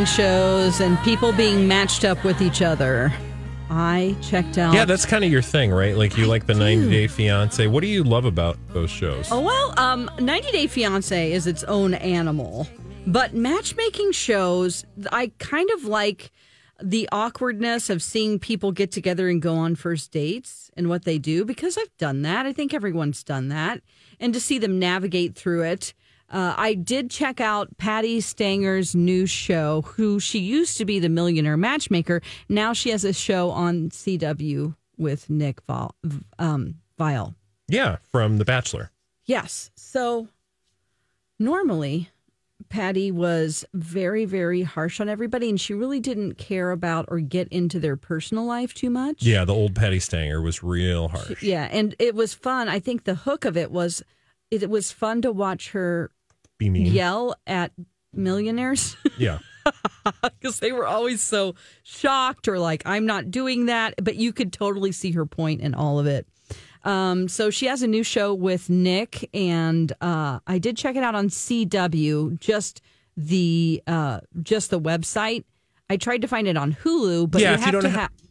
matchmaking shows and people being matched up with each other. I checked out. Yeah, that's kind of your thing, right? Like you like the 90 Day Fiancé. What do you love about those shows? Oh, well, 90 Day Fiancé is its own animal. But matchmaking shows, I kind of like the awkwardness of seeing people get together and go on first dates and what they do, because I've done that. I think everyone's done that. And to see them navigate through it. I did check out Patty Stanger's new show, who she used to be the Millionaire Matchmaker. Now she has a show on CW with Nick Viall. Yeah, from The Bachelor. Yes. So normally Patty was very, very harsh on everybody, and she really didn't care about or get into their personal life too much. Yeah, the old Patty Stanger was real harsh. Yeah, and it was fun. I think the hook of it was fun to watch her Be mean. yell at millionaires. Yeah. Because they were always so shocked or like, I'm not doing that. But you could totally see her point in all of it. So she has a new show with Nick, and I did check it out on CW, just the website. I tried to find it on Hulu, but yeah, you have to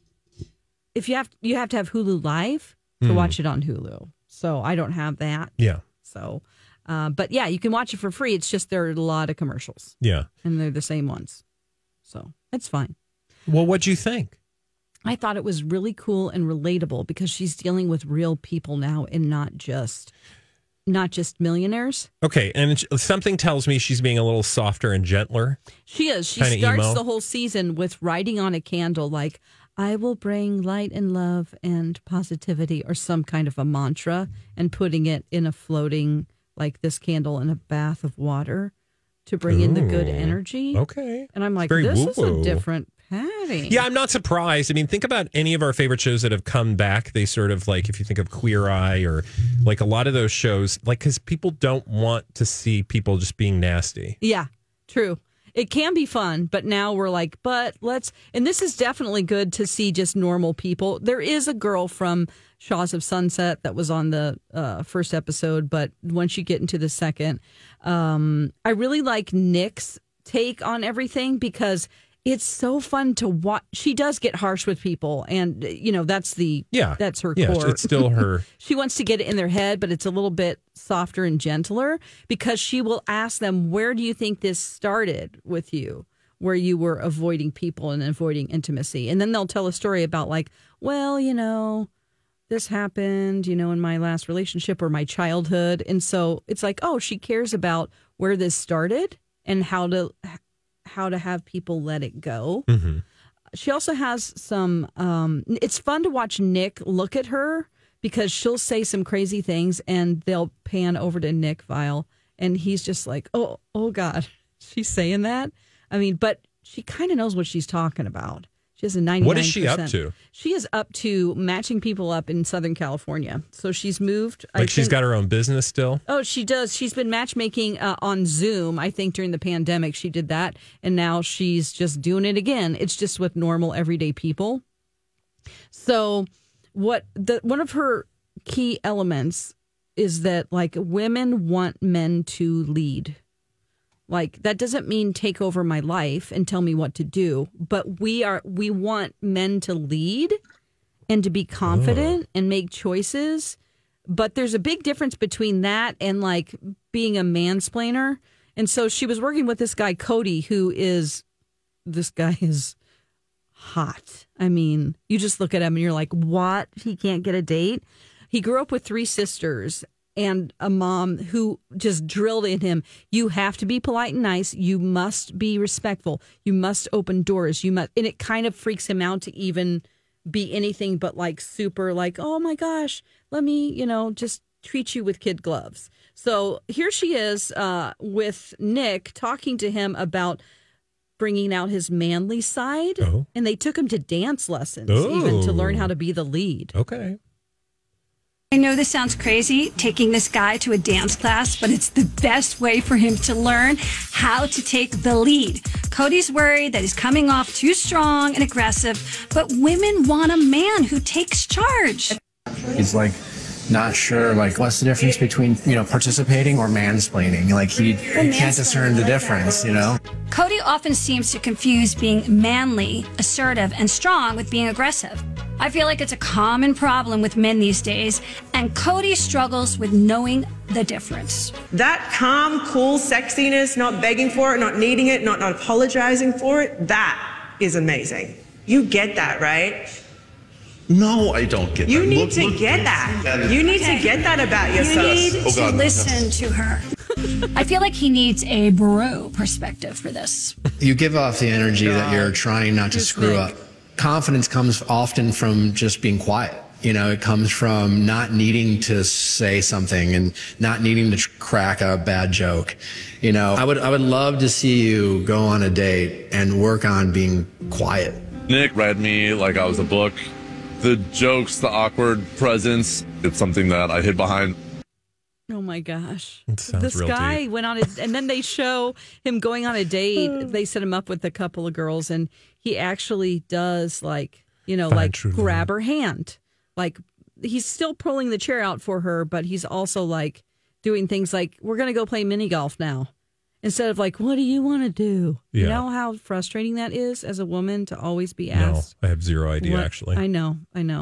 have Hulu Live to watch it on Hulu. So I don't have that. Yeah. So, but yeah, you can watch it for free. It's just there are a lot of commercials. Yeah. And they're the same ones. So it's fine. Well, what'd you think? I thought it was really cool and relatable because she's dealing with real people now and not just millionaires. Okay, and something tells me she's being a little softer and gentler. She is. She Kinda starts emo. the whole season with writing on a candle like, I will bring light and love and positivity, or some kind of a mantra, and putting it in a floating, like this candle in a bath of water to bring in the good energy. Okay. And I'm like, Very this is a woo-woo. different Patty. Yeah, I'm not surprised. I mean, think about any of our favorite shows that have come back. They sort of like, if you think of Queer Eye or like a lot of those shows, like, because people don't want to see people just being nasty. Yeah, true. It can be fun, but now we're like, and this is definitely good to see just normal people. There is a girl from Shaws of Sunset that was on the first episode, but once you get into the second, I really like Nick's take on everything because it's so fun to watch. She does get harsh with people, and that's her core. It's still her. She wants to get it in their head, but it's a little bit softer and gentler because she will ask them, where do you think this started with you, where you were avoiding people and avoiding intimacy? And then they'll tell a story about like, well, this happened, in my last relationship or my childhood. And so it's like, oh, she cares about where this started and how to have people let it go. Mm-hmm. She also has some, it's fun to watch Nick look at her because she'll say some crazy things and they'll pan over to Nick Viall and he's just like, oh God, she's saying that? I mean, but she kind of knows what she's talking about. She has a 99%. What is she up to? She is up to matching people up in Southern California. So she's moved. She's got her own business still? Oh, she does. She's been matchmaking on Zoom. I think during the pandemic she did that. And now she's just doing it again. It's just with normal, everyday people. So one of her key elements is that like women want men to lead. Like, that doesn't mean take over my life and tell me what to do, but we want men to lead and to be confident and make choices. But there's a big difference between that and like being a mansplainer. And so she was working with this guy, Cody, this guy is hot. I mean, you just look at him and you're like, what? He can't get a date? He grew up with 3 sisters and a mom who just drilled in him, you have to be polite and nice. You must be respectful. You must open doors. And it kind of freaks him out to even be anything but like super like, oh my gosh, let me, just treat you with kid gloves. So here she is with Nick talking to him about bringing out his manly side. Oh. And they took him to dance lessons even to learn how to be the lead. Okay. I know this sounds crazy, taking this guy to a dance class, but it's the best way for him to learn how to take the lead. Cody's worried that he's coming off too strong and aggressive, but women want a man who takes charge. He's like, not sure, like, what's the difference between, participating or mansplaining. Like, he can't discern the difference, Cody often seems to confuse being manly, assertive, and strong with being aggressive. I feel like it's a common problem with men these days, and Cody struggles with knowing the difference. That calm, cool sexiness, not begging for it, not needing it, not apologizing for it, that is amazing. You get that, right? No, I don't get that. You need to get that. You need to get that about yourself. You need to listen to her. I feel like he needs a bro perspective for this. You give off the energy that you're trying not to screw up. Confidence comes often from just being quiet. It comes from not needing to say something and not needing to crack a bad joke. I would love to see you go on a date and work on being quiet. Nick read me like I was a book. The jokes, the awkward presence, it's something that I hid behind. Oh my gosh. This guy deep. went on and then they show him going on a date. They set him up with a couple of girls and he actually does grab her hand. Like he's still pulling the chair out for her, but he's also like doing things like, we're going to go play mini golf now. Instead of like, what do you want to do? Yeah. You know how frustrating that is as a woman to always be asked? No, I have zero idea, actually. I know.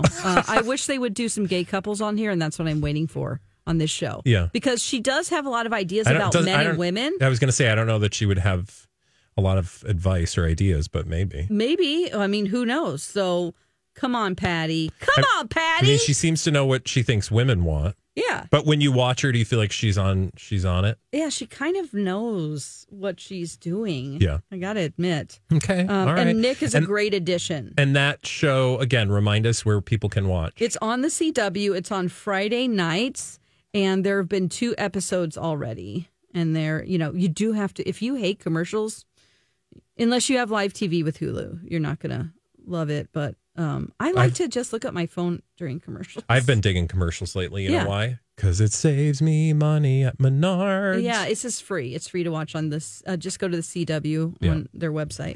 I wish they would do some gay couples on here, and that's what I'm waiting for on this show. Yeah. Because she does have a lot of ideas about men and women. I was going to say, I don't know that she would have a lot of advice or ideas, but maybe. Maybe. I mean, who knows? So come on, Patty. Come on, Patty. I mean, she seems to know what she thinks women want. Yeah. But when you watch her, do you feel like she's on it? Yeah, she kind of knows what she's doing. Yeah. I got to admit. Okay. All right. And Nick is a great addition. And that show, again, remind us where people can watch. It's on the CW. It's on Friday nights. And there have been 2 episodes already. And you do have to, if you hate commercials, unless you have live TV with Hulu, you're not going to love it. But I like to just look at my phone during commercials. I've been digging commercials lately. You know why? Because it saves me money at Menards. Yeah, it's just free. It's free to watch on this. Just go to the CW on their website.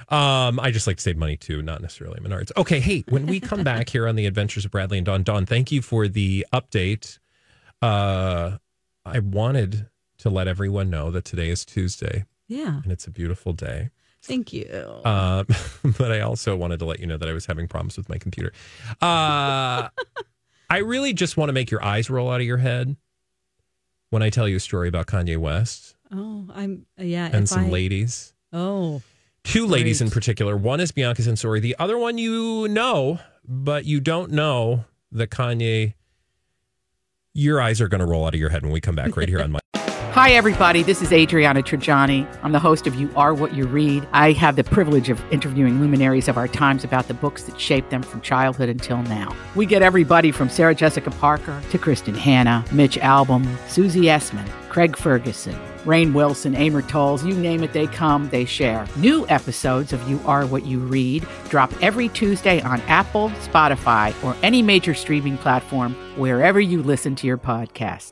I just like to save money too, not necessarily Menards. Okay, hey, when we come back here on the Adventures of Bradley and Dawn, thank you for the update. I wanted to let everyone know that today is Tuesday. Yeah. And it's a beautiful day. Thank you. But I also wanted to let you know that I was having problems with my computer. I really just want to make your eyes roll out of your head when I tell you a story about Kanye West. Oh, and some ladies. Oh. 2 ladies in particular. One is Bianca Censori. The other one you know, but you don't know that Kanye, your eyes are going to roll out of your head when we come back right here on my. Hi, everybody. This is Adriana Trajani. I'm the host of You Are What You Read. I have the privilege of interviewing luminaries of our times about the books that shaped them from childhood until now. We get everybody from Sarah Jessica Parker to Kristen Hanna, Mitch Albom, Susie Essman, Craig Ferguson, Rainn Wilson, Amor Tolls, you name it, they come, they share. New episodes of You Are What You Read drop every Tuesday on Apple, Spotify, or any major streaming platform wherever you listen to your podcasts.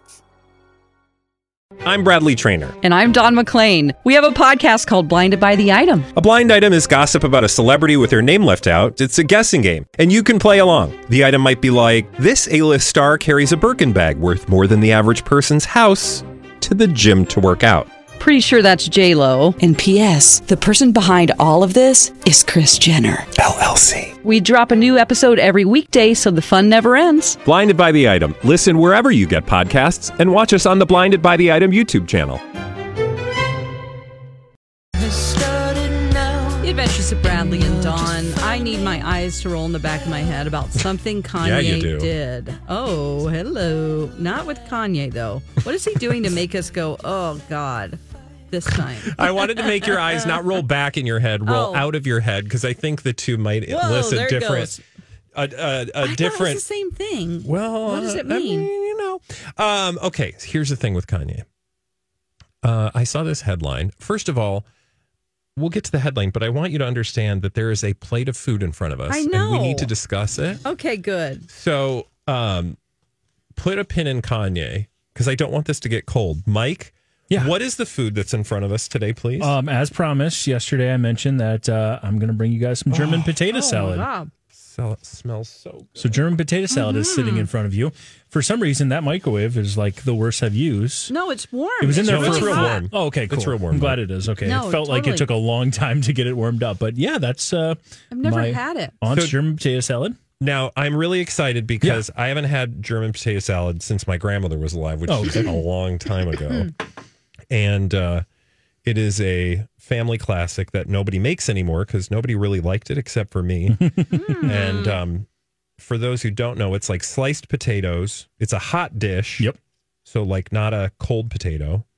I'm Bradley Trainer. And I'm Dawn McClain. We have a podcast called Blinded by the Item. A blind item is gossip about a celebrity with their name left out. It's a guessing game, and you can play along. The item might be like, this A-list star carries a Birkin bag worth more than the average person's house to the gym to work out. Pretty sure that's J-Lo. And P.S. the person behind all of this is Kris Jenner, LLC. We drop a new episode every weekday so the fun never ends. Blinded by the Item. Listen wherever you get podcasts and watch us on the Blinded by the Item YouTube channel. The Adventures of Bradley and Dawn. I need my eyes to roll in the back of my head about something Kanye did. Oh, hello. Not with Kanye, though. What is he doing to make us go, oh, God, this time? I wanted to make your eyes not roll back in your head, roll out of your head, because I think the two might elicit different. I thought it was the same thing. Well, what does it mean? Okay, here's the thing with Kanye. I saw this headline. First of all, we'll get to the headline, but I want you to understand that there is a plate of food in front of us. I know. And we need to discuss it. Okay, good. So put a pin in Kanye, because I don't want this to get cold. Mike, what is the food that's in front of us today, please? As promised, yesterday I mentioned that I'm going to bring you guys some German potato salad. Wow. smells so good. So German potato salad is sitting in front of you. For some reason, that microwave is like the worst I've used. No, it's warm. It was in there It's for really real hot. warm. Oh, okay, cool. It's real warm. I'm glad it is. Okay, No, it felt like it totally. took a long time to get it warmed up, but yeah, that's I've never my had it. aunt's So- German potato salad. Now, I'm really excited because I haven't had German potato salad since my grandmother was alive, which was a long time ago. And it is a family classic that nobody makes anymore because nobody really liked it except for me. And for those who don't know, it's like sliced potatoes. It's a hot dish. Yep. So, like, not a cold potato.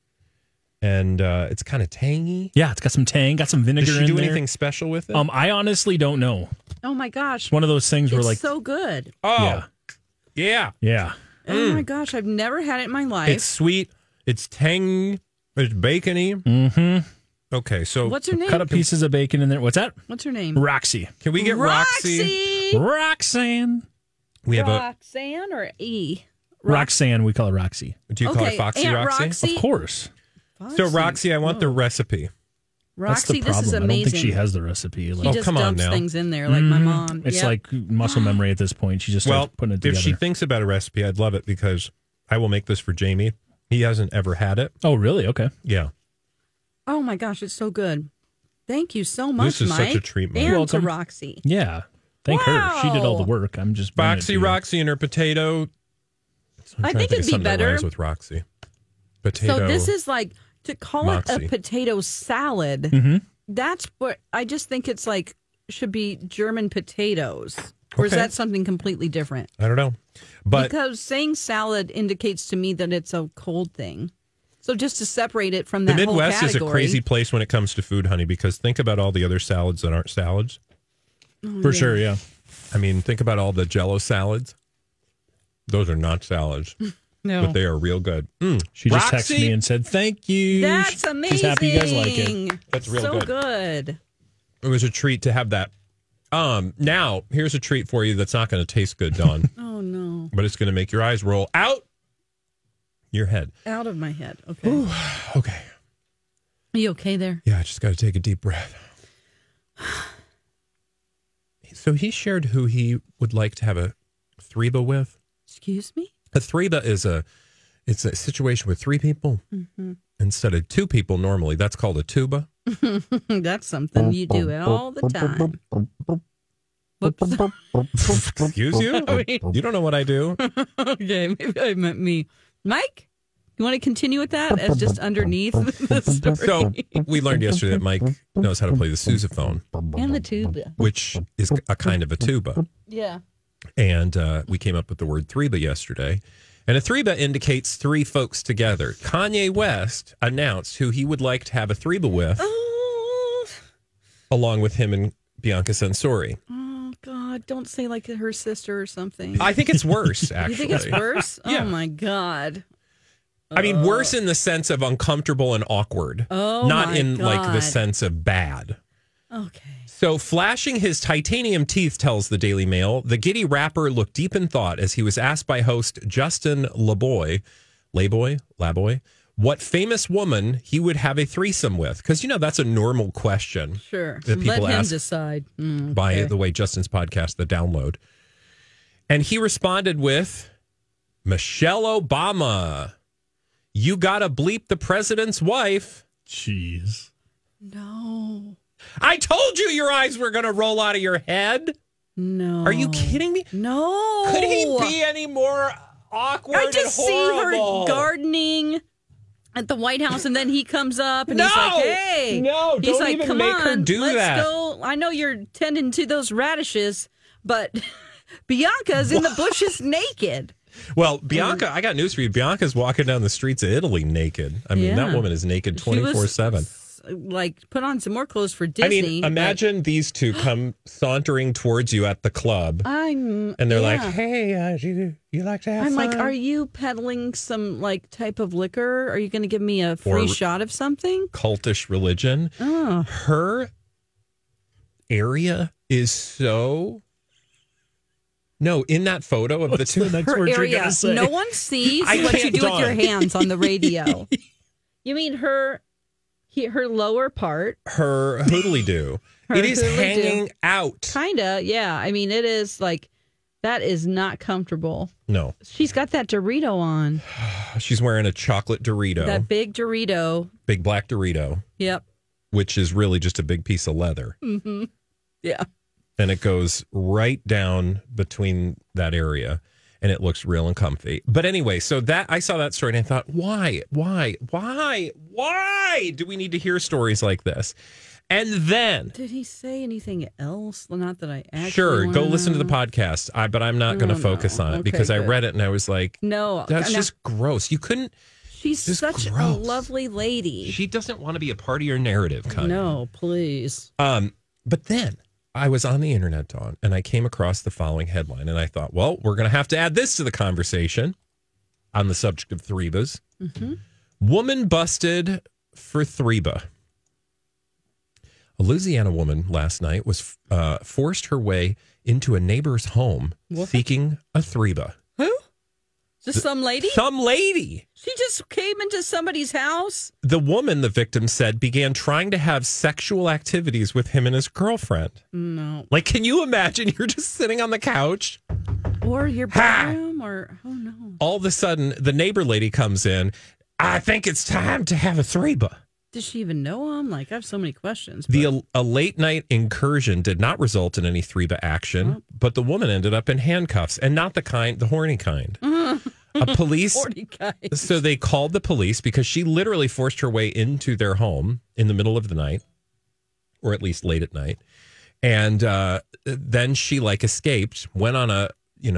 And it's kind of tangy. Yeah, it's got some tang, got some vinegar Does she in do there. anything special with it? I honestly don't know. Oh my gosh. It's one of those things where It's like so good. Oh, yeah. yeah. Oh my gosh. I've never had it in my life. It's sweet. It's tang. It's bacony. Mm-hmm. Okay, so What's her name? Cut up pieces of bacon in there. What's that? What's her name? Roxy. can we get Roxy? Roxanne. We have a. Roxanne or E? Roxanne, we call her Roxy. Do you call her Foxy Aunt Roxy? Roxy? Of course. So Roxy, I want the recipe. That's the Roxy, problem. this is I don't amazing. think she has the recipe. She Like, just come on dumps now. things in there like my mom. it's Yep. like muscle memory at this point. She just starts Well, putting it if together. she thinks about a recipe, I'd love it because I will make this for Jamie. He hasn't ever had it. Oh, really? Okay. Yeah. Oh my gosh, it's so good. Thank you so much, This is Mike. such a treat, Mike. And You're to welcome. Roxy. Yeah. Thank her. She did all the Wow. work. I'm just bringing it Foxy to you. Roxy and her potato. I'm I trying to think it'd of be something that better. rhymes with Roxy. Potato. So this is like to call it Moxie. a potato salad. Mm-hmm. That's what I just think it's like should be German potatoes. Or is Okay. that something completely different? I don't know. But Because saying salad indicates to me that it's a cold thing. So just to separate it from the that whole Midwest is a category. crazy place when it comes to food, honey, because think about all the other salads that aren't salads. For sure, yeah. I mean, think about all the Jell-O salads. Those are not salads, No. but they are real good. She just Roxy? texted me and said, thank you. That's amazing. She's happy you guys like it. That's real so good. good. It was a treat to have that. Now, here's a treat for you that's not going to taste good, Dawn, Oh no. but it's going to make your eyes roll out your head. Out of my head. Okay. Okay. Are you okay there? Yeah, I just got to take a deep breath. So he shared who he would like to have a threeba with. Excuse me? A threeba is it's a situation with three people instead of two people normally. That's called a tuba. That's something you do it all the time. Whoops. Excuse you? You don't know what I do. Okay, maybe I meant me. Mike, you want to continue with that as just underneath the story? So we learned yesterday that Mike knows how to play the sousaphone, And the tuba. which is a kind of a tuba. Yeah. And we came up with the word threeba yesterday. And a threeba indicates three folks together. Kanye West announced who he would like to have a threeba with, along with him and Bianca Censori. Oh, God. Don't say like her sister or something. I think it's worse, actually. You think it's worse? Yeah. Oh, my God. I mean, worse in the sense of uncomfortable and awkward. Oh, not my in like the God. sense of bad. Okay. So, flashing his titanium teeth, tells the Daily Mail, the giddy rapper looked deep in thought as he was asked by host Justin LaBoy, what famous woman he would have a threesome with. Because, you know, that's a normal question. Sure. That people Let him ask decide. by the way, Justin's podcast, The Download. And he responded with Michelle Obama. You gotta bleep the president's wife. Jeez. No. I told you your eyes were gonna roll out of your head. No. Are you kidding me? No. Could he be any more awkward? I just and see horrible? her gardening at the White House, and then he comes up and No! he's like, "Hey, No, he's don't like, even come make on, her do let's that." go. I know you're tending to those radishes, but Bianca's in the bushes naked." Well, Bianca, I got news for you. Bianca's walking down the streets of Italy naked. I mean, that Yeah. woman is naked She was, 24/7. Like, put on some more clothes for I Disney. mean, imagine these two come sauntering towards you at the club, and they're like, "Hey, you like to have I'm fun?" like, are you peddling some like type of liquor? Are you going to give me a free Or- shot of something? Cultish religion. Oh, Her area is so. No, in that photo of the two. the next her word you're area. gonna say? No one sees I what you can't, do with your Dawn. hands on the radio. You mean her Her lower part. Her hoodly-doo. It is hanging out. Kinda, yeah. I mean, it is like, that is not comfortable. No. She's got that Dorito on. She's wearing a chocolate Dorito. That big Dorito. Big black Dorito. Yep. Which is really just a big piece of leather. Mm-hmm. Yeah. And it goes right down between that area. And it looks real and comfy. But anyway, so that I saw that story and I thought, why do we need to hear stories like this? And then, did he say anything else? Not that I actually sure, go wanna listen to the know. podcast. But I'm not going to focus on it because I read it and I was like, no, that's just gross. You couldn't. She's such a lovely lady. She doesn't want to be a part of your narrative, Connie. No, please. But then I was on the internet, Dawn, and I came across the following headline, and I thought, well, we're going to have to add this to the conversation on the subject of threebas. Mm-hmm. Woman busted for threeba. A Louisiana woman last night was forced her way into a neighbor's home seeking a threeba. Who? Just some lady? Some lady. She just came into somebody's house? The woman, the victim said, began trying to have sexual activities with him and his girlfriend. No. Like, can you imagine you're just sitting on the couch? Or your bedroom? Or, oh no. All of a sudden, the neighbor lady comes in. I think it's time to have a threeba. Did she even know him? Like, I have so many questions. A late night incursion did not result in any threeba action, but the woman ended up in handcuffs, and not the horny kind. Horny kind. So they called the police because she literally forced her way into their home in the middle of the night, or at least late at night. And then she escaped, went on a,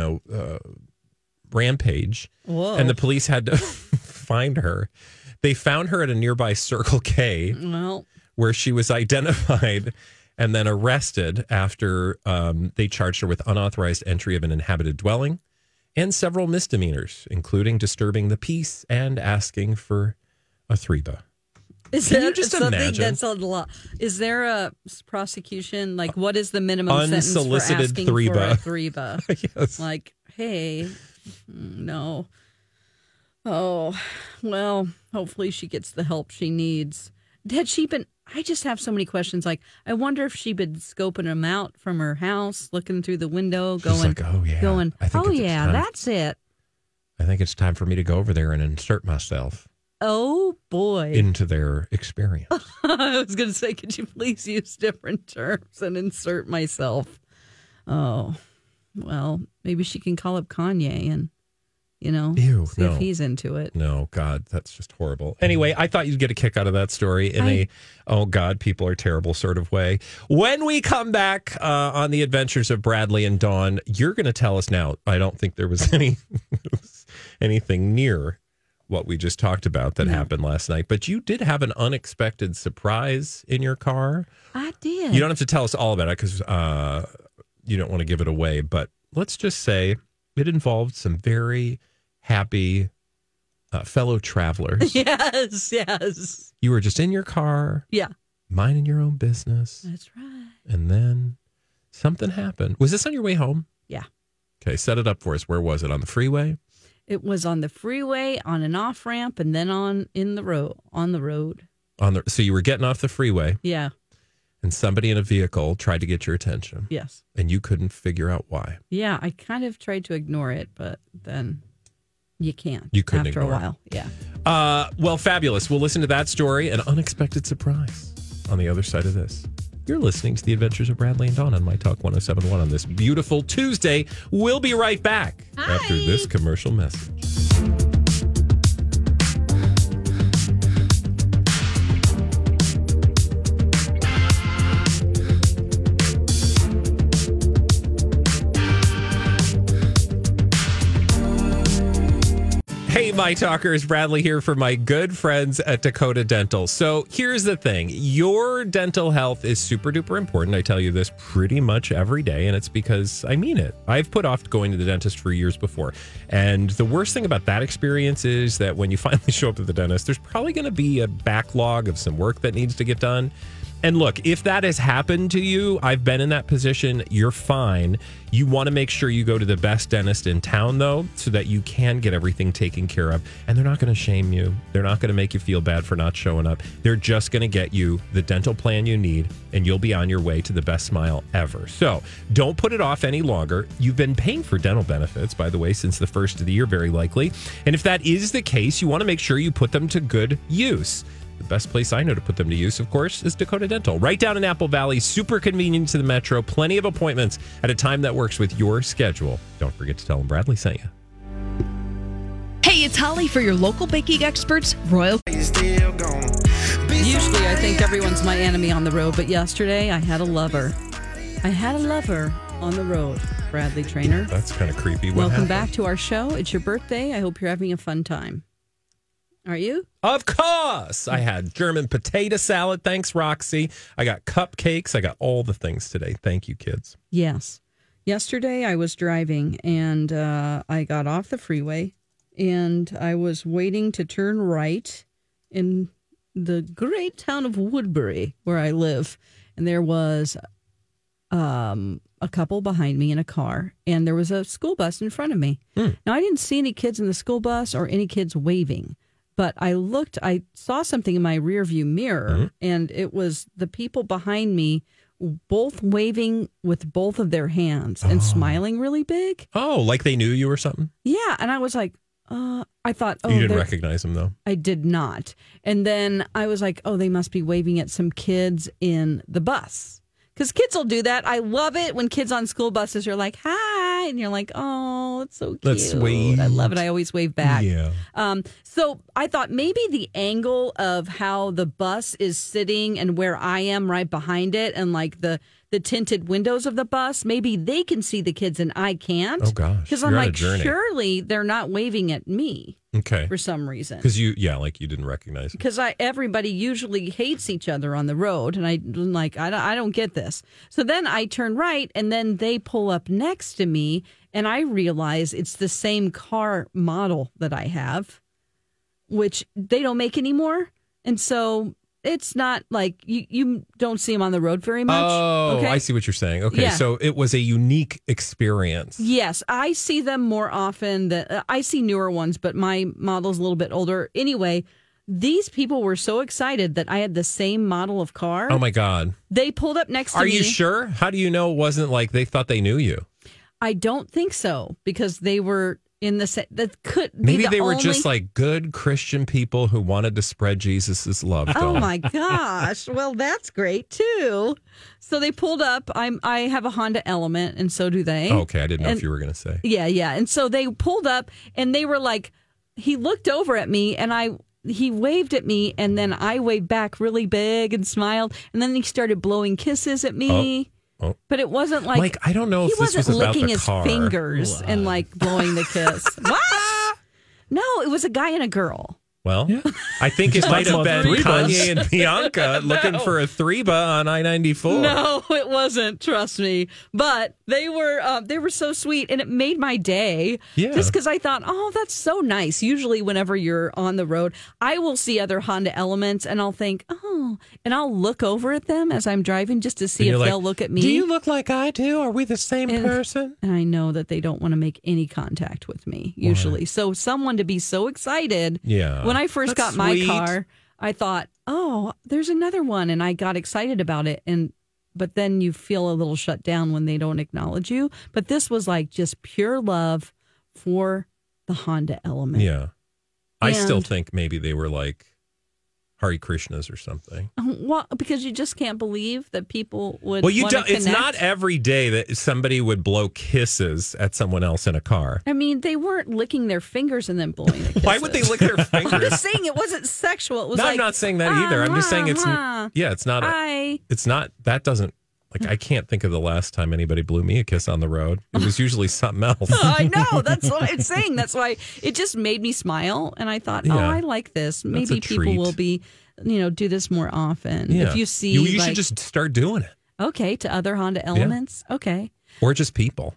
rampage. Whoa. And the police had to find her. They found her at a nearby Circle K, where she was identified and then arrested after they charged her with unauthorized entry of an inhabited dwelling and several misdemeanors, including disturbing the peace and asking for a threeba. Can you just imagine? That's a lot. Is there a prosecution? Like, what is the minimum sentence for unsolicited asking threeba? for a threeba? Yes. Like, hey, no. Oh, well, hopefully she gets the help she needs. Had she been, I just have so many questions. Like, I wonder if she'd been scoping him out from her house, looking through the window, She's like, oh, yeah. That's it. I think it's time for me to go over there and insert myself Oh, boy. into their experience. I was going to say, could you please use different terms and insert myself? Oh, well, maybe she can call up Kanye and, see if he's into it. No, God, that's just horrible. Anyway, I thought you'd get a kick out of that story in oh, God, people are terrible sort of way. When we come back on the adventures of Bradley and Dawn, you're going to tell us now. I don't think there was anything near what we just talked about that happened last night, but you did have an unexpected surprise in your car. I did. You don't have to tell us all about it because you don't want to give it away, but let's just say it involved some very happy fellow travelers. Yes. You were just in your car. Yeah. Minding your own business. That's right. And then something happened. Was this on your way home? Yeah. Okay, set it up for us. Where was it? On the freeway? It was on the freeway, on an off ramp, and then on the road. So you were getting off the freeway. Yeah. And somebody in a vehicle tried to get your attention. Yes. And you couldn't figure out why. Yeah, I kind of tried to ignore it, but then you can't. You couldn't after ignore a while. it. Yeah. Well, fabulous. We'll listen to that story, an unexpected surprise on the other side of this. You're listening to The Adventures of Bradley and Dawn on My Talk 107.1 on this beautiful Tuesday. We'll be right back after this commercial message. Hey, my talkers, Bradley here for my good friends at Dakota Dental. So here's the thing. Your dental health is super duper important. I tell you this pretty much every day, and it's because I mean it. I've put off going to the dentist for years before. And the worst thing about that experience is that when you finally show up at the dentist, there's probably going to be a backlog of some work that needs to get done. And look, if that has happened to you, I've been in that position, you're fine. You want to make sure you go to the best dentist in town, though, so that you can get everything taken care of. And they're not going to shame you. They're not going to make you feel bad for not showing up. They're just going to get you the dental plan you need, and you'll be on your way to the best smile ever. So don't put it off any longer. You've been paying for dental benefits, by the way, since the first of the year, very likely. And if that is the case, you want to make sure you put them to good use. The best place I know to put them to use, of course, is Dakota Dental. Right down in Apple Valley, super convenient to the metro, plenty of appointments at a time that works with your schedule. Don't forget to tell them Bradley sent you. Hey, it's Holly for your local baking experts, Royal. Usually I think everyone's my enemy on the road, but yesterday I had a lover. On the road, Bradley Trainer. That's kind of creepy. Welcome back to our show. It's your birthday. I hope you're having a fun time. Are you? Of course. I had German potato salad. Thanks, Roxy. I got cupcakes. I got all the things today. Thank you, kids. Yes. Yesterday I was driving and I got off the freeway and I was waiting to turn right in the great town of Woodbury where I live. And there was a couple behind me in a car and there was a school bus in front of me. Now, I didn't see any kids in the school bus or any kids waving. But I saw something in my rearview mirror, and it was the people behind me both waving with both of their hands and smiling really big. Oh, like they knew you or something? Yeah. And I was like, I thought, you didn't recognize them, though? I did not. And then I was like, they must be waving at some kids in the bus. Because kids will do that. I love it when kids on school buses are like, hi. And you're like, oh, it's so cute. Let's wave. I love it. I always wave back. Yeah. So I thought maybe the angle of how the bus is sitting and where I am right behind it and like the tinted windows of the bus, maybe they can see the kids and I can't. Oh, gosh. Because I'm like, surely they're not waving at me. Okay. For some reason. Because you didn't recognize them. Because everybody usually hates each other on the road. And I'm like, I don't get this. So then I turn right and then they pull up next to me and I realize it's the same car model that I have, which they don't make anymore. And so it's not like you don't see them on the road very much. Oh, okay? I see what you're saying. Okay, yeah. So it was a unique experience. Yes, I see them more often. I see newer ones, but my model's a little bit older. Anyway, these people were so excited that I had the same model of car. Oh, my God. They pulled up next to me. Are you sure? How do you know it wasn't like they thought they knew you? I don't think so, because they were in the that could be maybe they were just like good Christian people who wanted to spread Jesus's love. Oh my gosh! Well, that's great too. So they pulled up. I have a Honda Element, and so do they. Okay, I didn't know if you were going to say. Yeah. And so they pulled up, and they were like, he looked over at me, and he waved at me, and then I waved back really big and smiled, and then he started blowing kisses at me. Oh. But it wasn't like I don't know if this was about licking the his car. fingers and like blowing the kiss. What? No, it was a guy and a girl. Well, I think it might have been Kanye and Bianca looking for a threeba on I-94. No, it wasn't. Trust me. But they were so sweet, and it made my day. Yeah. Just because I thought, oh, that's so nice. Usually, whenever you're on the road, I will see other Honda Elements, and I'll think, oh, and I'll look over at them as I'm driving just to see if they'll look at me. Do you look like I do? Are we the same person? And I know that they don't want to make any contact with me usually. Right. So someone to be so excited. Yeah. When I first got my car, I thought, oh, there's another one. And I got excited about it. But then you feel a little shut down when they don't acknowledge you. But this was like just pure love for the Honda Element. Yeah. I still think maybe they were like Hare Krishnas or something. Well, because you just can't believe that people would. Well, it's not every day that somebody would blow kisses at someone else in a car. I mean, they weren't licking their fingers and then blowing the kisses. Why would they lick their fingers? I'm just saying it wasn't sexual. It was I'm not saying that either. I'm just saying it's not. It's not. That doesn't. Like, I can't think of the last time anybody blew me a kiss on the road. It was usually something else. I know. That's what I'm saying. That's why it just made me smile. And I thought, I like this. Maybe people will be, do this more often. Yeah. If you see. You should just start doing it. Okay. To other Honda Elements. Yeah. Okay. Or just people.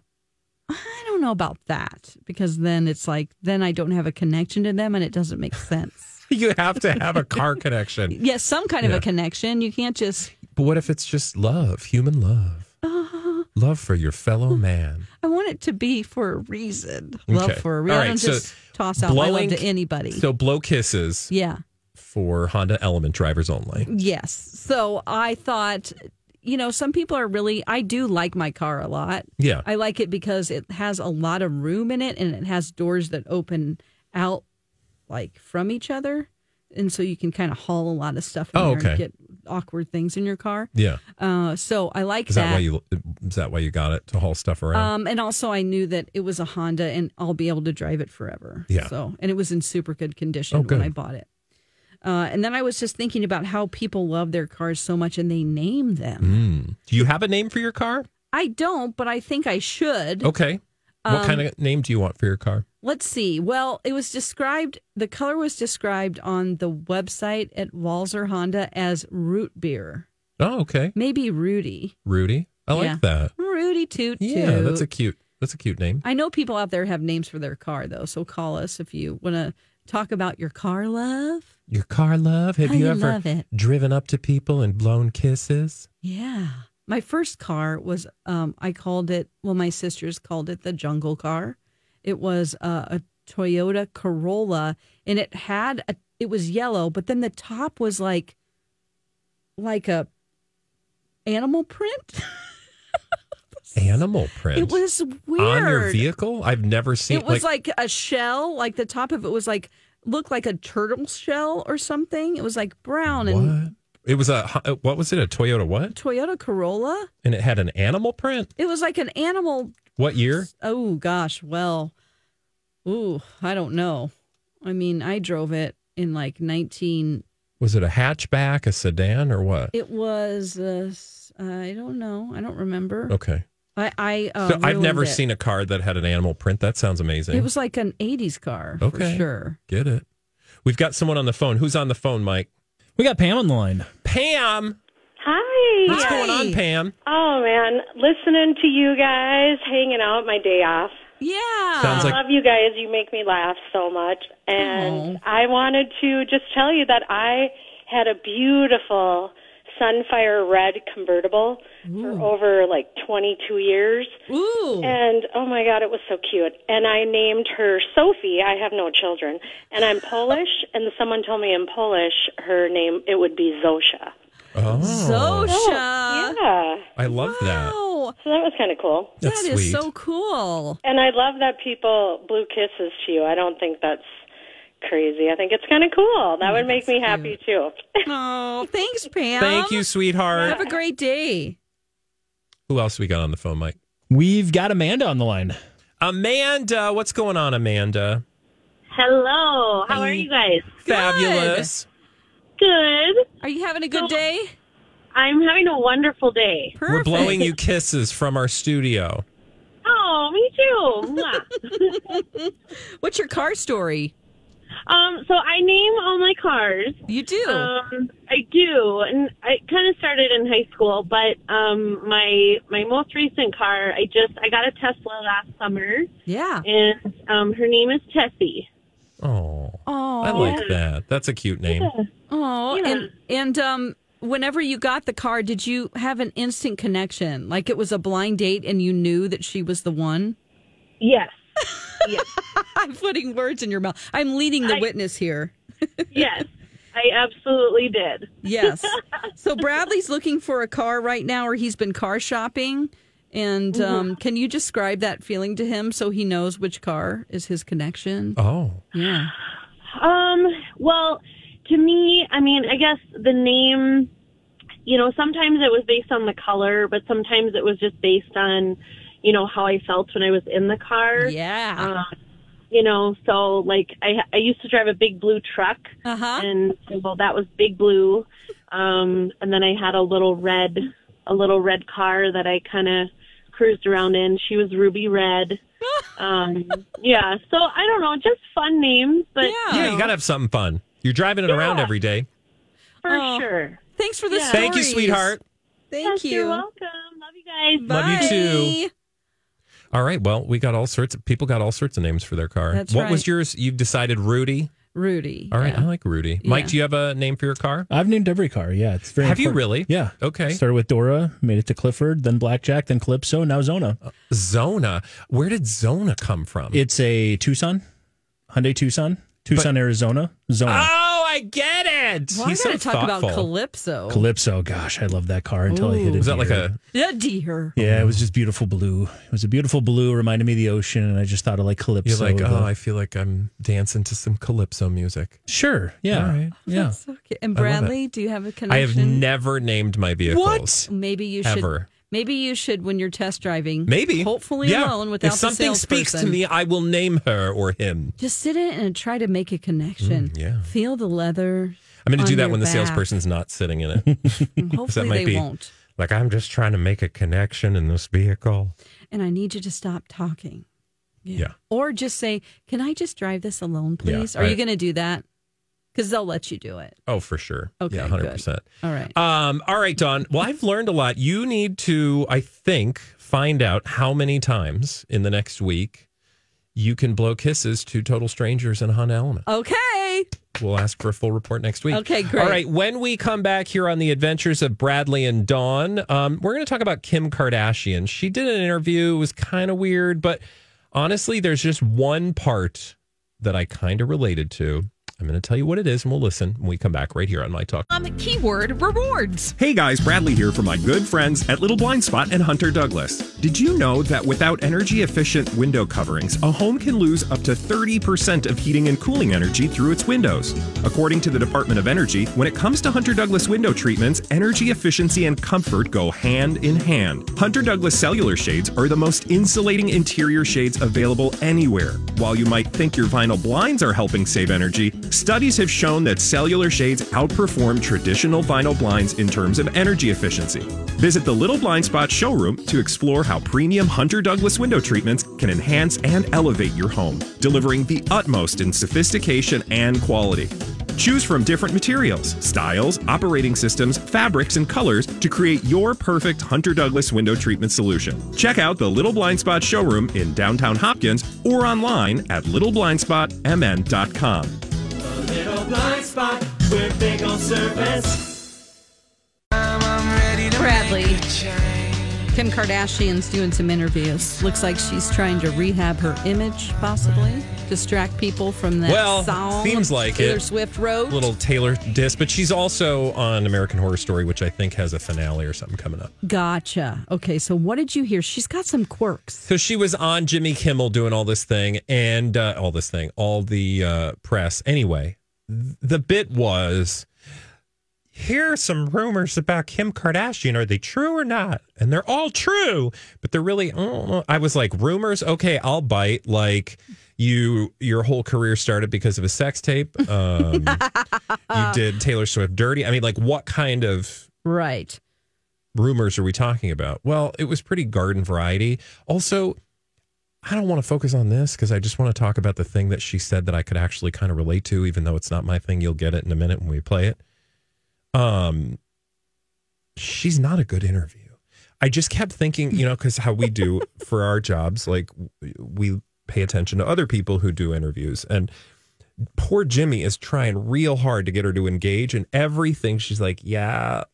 I don't know about that, because then it's like, then I don't have a connection to them and it doesn't make sense. You have to have a car connection. Yes, some kind of a connection. You can't just. But what if it's just love, human love? Love for your fellow man. I want it to be for a reason. Love Okay. for a reason. All I right, don't so just toss out my love to anybody. So blow kisses Yeah. for Honda Element drivers only. Yes. So I thought, some people are really, I do like my car a lot. Yeah. I like it because it has a lot of room in it and it has doors that open out like from each other. And so you can kind of haul a lot of stuff in there and get awkward things in your car. Yeah. So I like Is that why you got it to haul stuff around? And also I knew that it was a Honda and I'll be able to drive it forever. Yeah. So, and it was in super good condition when I bought it. And then I was just thinking about how people love their cars so much and they name them. Do you have a name for your car? I don't, but I think I should. Okay. What kind of name do you want for your car? Let's see. Well, it was described, the color was described on the website at Walser Honda as root beer. Oh, okay. Maybe Rudy. Rudy. I like that. Rudy Toot Toot. Yeah, that's a cute name. I know people out there have names for their car, though. So call us if you want to talk about your car love. Your car love? Have you ever driven up to people and blown kisses? Yeah. My first car was, I called it, my sisters called it the jungle car. It was a Toyota Corolla, and it was yellow, but then the top was like a animal print. Animal print? It was weird. On your vehicle? I've never seen it. It was like a shell, like the top of it was looked like a turtle shell or something. It was like brown and... It was what was it? A Toyota what? Toyota Corolla. And it had an animal print? It was like an animal. What year? Oh, gosh. Well, I don't know. I mean, I drove it in like 19. Was it a hatchback, a sedan, or what? It was, I don't know. I don't remember. Okay. So I've never seen a car that had an animal print. That sounds amazing. It was like an 80s car, for sure. Get it. We've got someone on the phone. Who's on the phone, Mike? We got Pam on the line. Pam! Hi! What's going on, Pam? Oh, man. Listening to you guys, hanging out my day off. Yeah. Sounds like... I love you guys. You make me laugh so much. And I wanted to just tell you that I had a beautiful Sunfire Red convertible for over like 22 years. Ooh. And oh my God, it was so cute. And I named her Sophie. I have no children. And I'm Polish. And someone told me in Polish her name, it would be Zosha. Oh. Zosha. Yeah. I love that. So that was kind of cool. That's that is sweet. so cool. And I love that people blew kisses to you. I don't think that's crazy. I think it's kind of cool. That would make me happy too. Oh, thanks, Pam. Thank you, sweetheart. Have a great day. Who else we got on the phone, Mike? We've got Amanda on the line. Amanda, what's going on, Amanda? Hello. How are you guys? Fabulous. Good. Are you having a good day? I'm having a wonderful day. Perfect. We're blowing you kisses from our studio. Oh, me too. What's your car story? So I name all my cars. You do? I do, and I kind of started in high school. But my most recent car, I got a Tesla last summer. Yeah, and her name is Tessie. Oh, I like that. That's a cute name. Yeah. Oh, Yeah. and whenever you got the car, did you have an instant connection? Like it was a blind date, and you knew that she was the one? Yes. Yes. I'm putting words in your mouth. I'm leading the witness here. Yes, I absolutely did. Yes. So Bradley's looking for a car right now, or he's been car shopping. And can you describe that feeling to him so he knows which car is his connection? Oh. Yeah. Well, to me, I mean, I guess the name, sometimes it was based on the color, but sometimes it was just based on, how I felt when I was in the car. Yeah. So like I used to drive a big blue truck, and so that was Big Blue. And then I had a little red car that I kind of cruised around in. She was Ruby Red. Yeah. So I don't know, just fun names, but yeah, you gotta have something fun. You're driving it around every day. For sure. Thanks for the stories. Thank you, sweetheart. Thank you. You're welcome. Love you guys. Love you too. All right. Well, we got people got all sorts of names for their car. That's what right. was yours? You've decided Rudy? Rudy. All right, I like Rudy. Mike, do you have a name for your car? I've named every car. Yeah, it's very. Have you important. really? Yeah. Okay. Started with Dora, made it to Clifford, then Blackjack, then Calypso, now Zona. Zona. Where did Zona come from? It's a Tucson, Hyundai Tucson, Arizona. Zona. Oh, I get it. Well, He's I gotta so talk about thoughtful. Calypso. Gosh, I love that car until I hit it. Was that like a deer? Yeah, it was just beautiful blue. It was a beautiful blue, reminded me of the ocean, and I just thought of like Calypso. You're like, I feel like I'm dancing to some Calypso music. Sure. Yeah. All right. Yeah. That's so cute. And Bradley, do you have a connection? I have never named my vehicles. Maybe you should. Ever. Maybe you should when you're test driving. Maybe. Hopefully alone without if something the speaks to salesperson. me, I will name her or him. Just sit in and try to make a connection. Yeah. Feel the leather. I'm going to do on that your when the back. salesperson's not sitting in it. 'Cause Hopefully that might they won't. Like, I'm just trying to make a connection in this vehicle. And I need you to stop talking. Yeah. Or just say, "Can I just drive this alone, please?" Yeah, Are you going to do that? Because they'll let you do it. Oh, for sure. Okay, yeah, 100%. All right. All right, Dawn. Well, I've learned a lot. You need to, I think, find out how many times in the next week you can blow kisses to total strangers in a Honda Element. Okay. We'll ask for a full report next week. Okay, great. All right. When we come back here on the Adventures of Bradley and Dawn, we're going to talk about Kim Kardashian. She did an interview. It was kind of weird, but honestly, there's just one part that I kind of related to. I'm going to tell you what it is, and we'll listen when we come back right here on My Talk. Keyword rewards. Hey guys, Bradley here for my good friends at Little Blind Spot and Hunter Douglas. Did you know that without energy-efficient window coverings, a home can lose up to 30% of heating and cooling energy through its windows? According to the Department of Energy, when it comes to Hunter Douglas window treatments, energy efficiency and comfort go hand in hand. Hunter Douglas cellular shades are the most insulating interior shades available anywhere. While you might think your vinyl blinds are helping save energy, studies have shown that cellular shades outperform traditional vinyl blinds in terms of energy efficiency. Visit the Little Blind Spot showroom to explore how premium Hunter Douglas window treatments can enhance and elevate your home, delivering the utmost in sophistication and quality. Choose from different materials, styles, operating systems, fabrics, and colors to create your perfect Hunter Douglas window treatment solution. Check out the Little Blind Spot showroom in downtown Hopkins or online at littleblindspotmn.com. Little Blind Spot, we're big on service. Bradley, Kim Kardashian's doing some interviews. Looks like she's trying to rehab her image, possibly distract people from that song. Seems like Taylor it. Swift wrote. Little Taylor diss, but she's also on American Horror Story, which I think has a finale or something coming up. Gotcha. Okay, so what did you hear? She's got some quirks. So she was on Jimmy Kimmel doing all this thing and all the press. Anyway, the bit was, here are some rumors about Kim Kardashian. Are they true or not? And they're all true, but they're really, I was like, rumors? Okay, I'll bite. Like, your whole career started because of a sex tape. You did Taylor Swift dirty. I mean, like, what kind of rumors are we talking about? Well, it was pretty garden variety. Also, I don't want to focus on this because I just want to talk about the thing that she said that I could actually kind of relate to, even though it's not my thing. You'll get it in a minute when we play it. She's not a good interview. I just kept thinking, because how we do for our jobs, like we pay attention to other people who do interviews, and poor Jimmy is trying real hard to get her to engage, and everything she's like, yeah,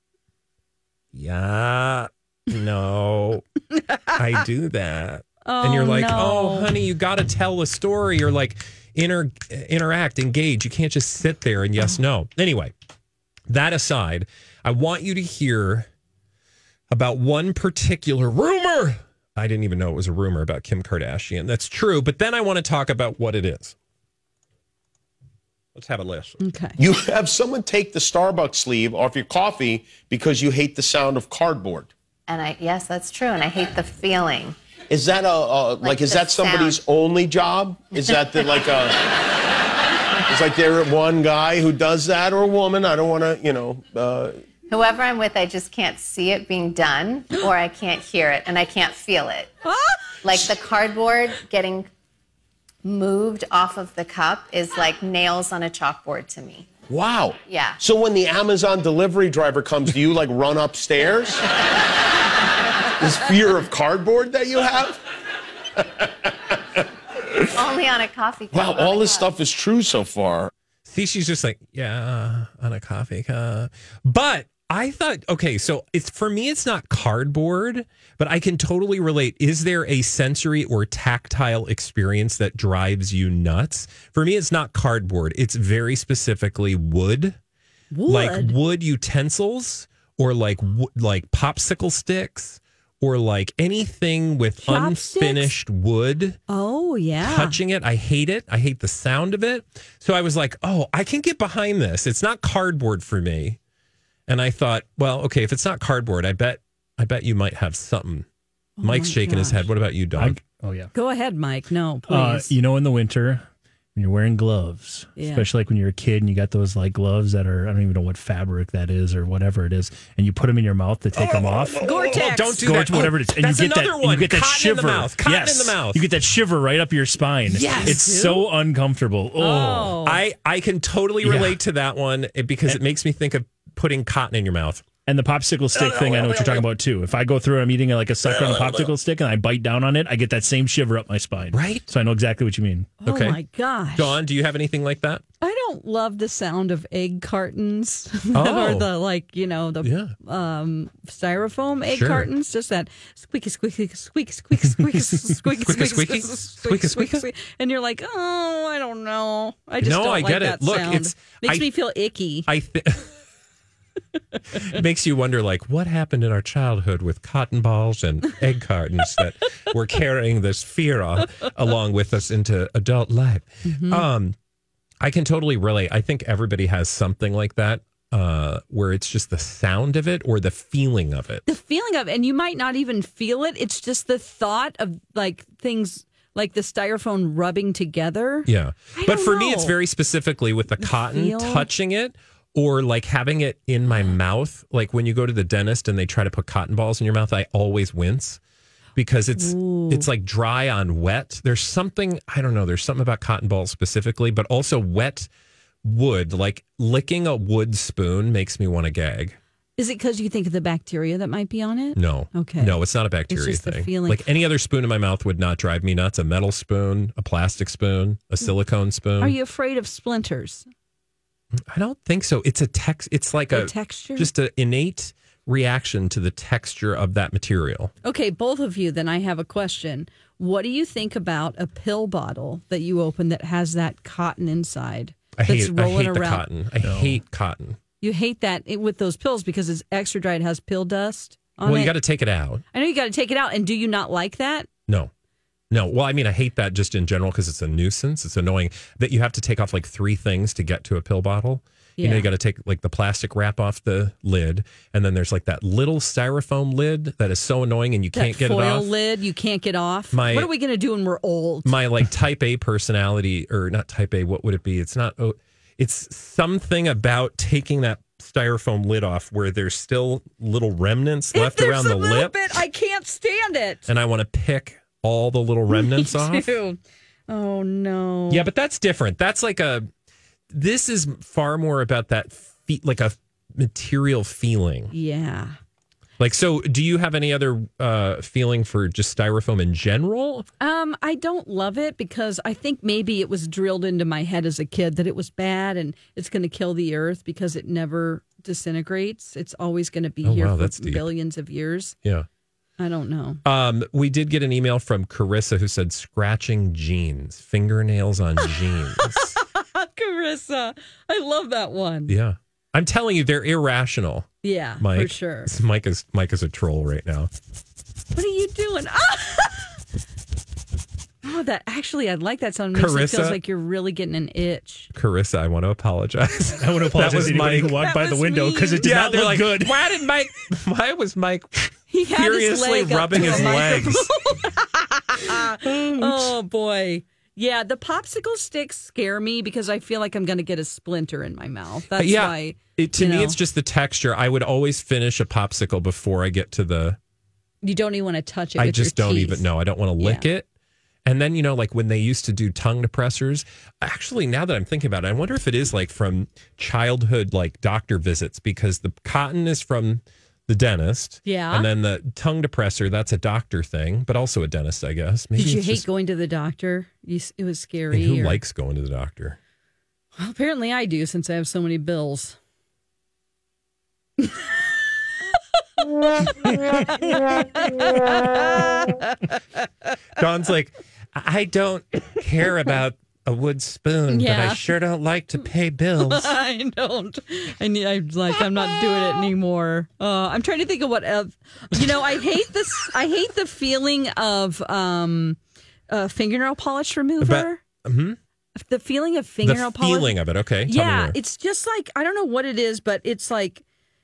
no, I do that. And you're like, oh, honey, you got to tell a story or like interact, engage. You can't just sit there and yes, no. Anyway, that aside, I want you to hear about one particular rumor. I didn't even know it was a rumor about Kim Kardashian. That's true. But then I want to talk about what it is. Let's have a listen. Okay. You have someone take the Starbucks sleeve off your coffee because you hate the sound of cardboard. And yes, that's true. And I hate the feeling. Is that is that somebody's only job? Is that it's like there one guy who does that or a woman? I don't want to, Whoever I'm with, I just can't see it being done or I can't hear it and I can't feel it. Like the cardboard getting moved off of the cup is like nails on a chalkboard to me. Wow. Yeah. So when the Amazon delivery driver comes, do you like run upstairs? This fear of cardboard that you have? Only on a coffee cup. Wow, all this stuff is true so far. See, she's just like, yeah, on a coffee cup. But I thought, okay, so it's for me, it's not cardboard, but I can totally relate. Is there a sensory or tactile experience that drives you nuts? For me, it's not cardboard. It's very specifically wood. Like wood utensils or like popsicle sticks or like anything with unfinished wood. Oh, yeah. Touching it. I hate it. I hate the sound of it. So I was like, oh, I can get behind this. It's not cardboard for me. And I thought, well, okay, if it's not cardboard, I bet you might have something. Mike's shaking his head. What about you, Dawn? Oh, yeah. Go ahead, Mike. No, please. In the winter, when you're wearing gloves, especially like when you're a kid and you got those like gloves that are, I don't even know what fabric that is or whatever it is, and you put them in your mouth to take them off. Gore-Tex. Don't do Gore-Tex, that. whatever it is. And that's you get another that, one. You get that Cotton shiver. in the mouth. Cotton in the mouth. You get that shiver right up your spine. Yes. It's so uncomfortable. Oh. I can totally relate to that one because it makes me think of putting cotton in your mouth. And the popsicle stick thing, I know what you're talking about too. If I go through and I'm eating like a sucker on a popsicle stick and I bite down on it, I get that same shiver up my spine. Right. So I know exactly what you mean. Okay. Oh my gosh. Dawn, do you have anything like that? I don't love the sound of egg cartons that are the styrofoam egg cartons. Just that squeaky, squeaky, squeaky, squeaky, squeaky, squeaky, squeaky, squeaky, squeaky, and you're like, oh, I don't know. I just don't like that sound. Makes me feel icky. It makes you wonder, like, what happened in our childhood with cotton balls and egg cartons that we're carrying this fear along with us into adult life. Mm-hmm. I can totally relate. I think everybody has something like that where it's just the sound of it or the feeling of it. The feeling of it, and you might not even feel it. It's just the thought of like things like the styrofoam rubbing together. Yeah. But for me, it's very specifically with the cotton, touching it. Or like having it in my mouth, like when you go to the dentist and they try to put cotton balls in your mouth, I always wince because it's like dry on wet. There's something, I don't know, there's something about cotton balls specifically, but also wet wood, like licking a wood spoon makes me want to gag. Is it because you think of the bacteria that might be on it? No. Okay. No, it's not a bacteria it's just thing. The feeling. Like any other spoon in my mouth would not drive me nuts. A metal spoon, a plastic spoon, a silicone spoon. Are you afraid of splinters? I don't think so. It's it's like a texture, just an innate reaction to the texture of that material. Okay, both of you, then I have a question. What do you think about a pill bottle that you open that has that cotton inside? I hate the cotton. I hate cotton. You hate that with those pills because it's extra dry. It has pill dust on it. Well, you got to take it out. I know you got to take it out. And do you not like that? No. Well, I mean, I hate that just in general because it's a nuisance. It's annoying that you have to take off like 3 things to get to a pill bottle. Yeah. You know, you got to take like the plastic wrap off the lid. And then there's like that little styrofoam lid that is so annoying and you can't get it off. Foil lid you can't get off. What are we going to do when we're old? My like type A personality, or not type A, what would it be? It's not, it's something about taking that styrofoam lid off where there's still little remnants left around the lip. I can't stand it. And I want to pick all the little remnants off. Oh no. Yeah, but that's different. That's like this is far more about that like a material feeling. Yeah. Like, so do you have any other feeling for just styrofoam in general? I don't love it because I think maybe it was drilled into my head as a kid that it was bad and it's going to kill the earth because it never disintegrates. It's always going to be here for billions of years. Yeah. I don't know. We did get an email from Carissa who said scratching jeans, fingernails on jeans. Carissa, I love that one. Yeah. I'm telling you, they're irrational. Yeah, Mike. for sure. Mike is a troll right now. What are you doing? Oh, that actually, I like that sound. It makes it feels like you're really getting an itch. Carissa, I want to apologize. I want to apologize to anybody who walked by the window because it did not look good. Why was Mike he had furiously rubbing his legs? Oh, boy. Yeah, the popsicle sticks scare me because I feel like I'm going to get a splinter in my mouth. That's why. To me, it's just the texture. I would always finish a popsicle before I get to the... You don't even want to touch it I with just your don't teeth. even know. I don't want to lick it. And then, like when they used to do tongue depressors, actually, now that I'm thinking about it, I wonder if it is like from childhood, like doctor visits, because the cotton is from the dentist. Yeah. And then the tongue depressor, that's a doctor thing, but also a dentist, I guess. Maybe Did you hate going to the doctor? It was scary. And who likes going to the doctor? Well, apparently I do, since I have so many bills. Dawn's like, I don't care about a wood spoon, but I sure don't like to pay bills. I don't. I'm not doing it anymore. I'm trying to think of what else. I hate this. I hate the feeling of fingernail polish remover. The feeling of fingernail polish. The feeling of it. Okay. Tell me more. It's just like, I don't know what it is, but it's like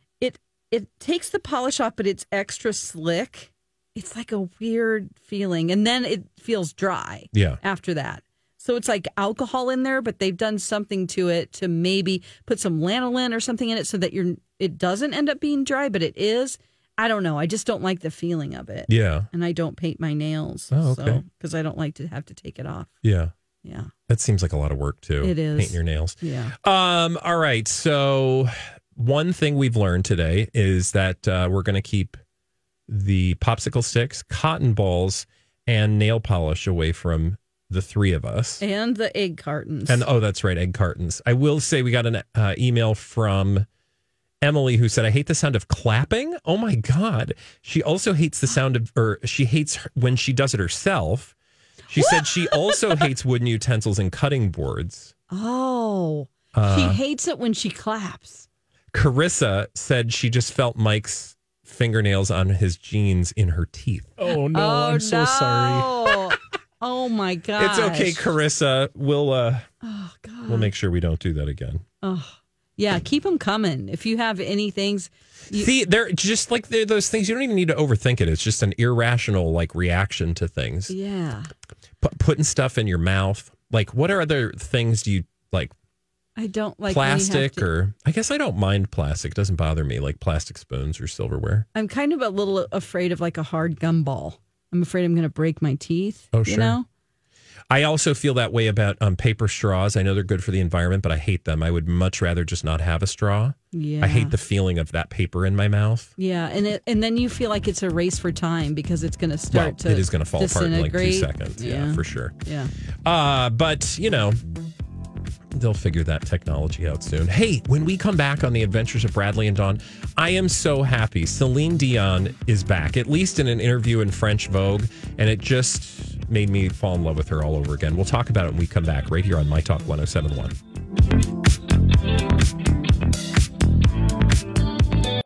it takes the polish off, but it's extra slick. It's like a weird feeling, and then it feels dry. Yeah. After that. So it's like alcohol in there, but they've done something to it to maybe put some lanolin or something in it so that it doesn't end up being dry, but it is. I don't know. I just don't like the feeling of it. Yeah. And I don't paint my nails. Oh, okay. Because I don't like to have to take it off. Yeah. Yeah. That seems like a lot of work too. It is. Painting your nails. Yeah. All right. So one thing we've learned today is that we're going to keep the popsicle sticks, cotton balls, and nail polish away from the three of us. And the egg cartons. And that's right, egg cartons. I will say we got an email from Emily who said, I hate the sound of clapping. Oh my God. She also hates the sound of, or she hates when she does it herself. She said she also hates wooden utensils and cutting boards. Oh, she hates it when she claps. Carissa said she just felt Mike's fingernails on his jeans in her teeth. Oh no, I'm so sorry. Oh my God. It's okay, Carissa. We'll make sure we don't do that again. Oh, yeah. Keep them coming. If you have any things. See, they're just like those things. You don't even need to overthink it. It's just an irrational reaction to things. Yeah. Putting stuff in your mouth. Like, what are other things do you like? I don't like plastic, or I guess I don't mind plastic. It doesn't bother me, like plastic spoons or silverware. I'm kind of a little afraid of like a hard gumball. I'm afraid I'm going to break my teeth. Oh, sure. You know? I also feel that way about paper straws. I know they're good for the environment, but I hate them. I would much rather just not have a straw. Yeah. I hate the feeling of that paper in my mouth. Yeah, and then you feel like it's a race for time because it's going to start to it is going to fall apart in like 2 seconds. Yeah, for sure. Yeah. But, they'll figure that technology out soon. Hey, when we come back on the Adventures of Bradley and Dawn, I am so happy. Celine Dion is back, at least in an interview in French Vogue, and it just made me fall in love with her all over again. We'll talk about it when we come back right here on My Talk 107.1.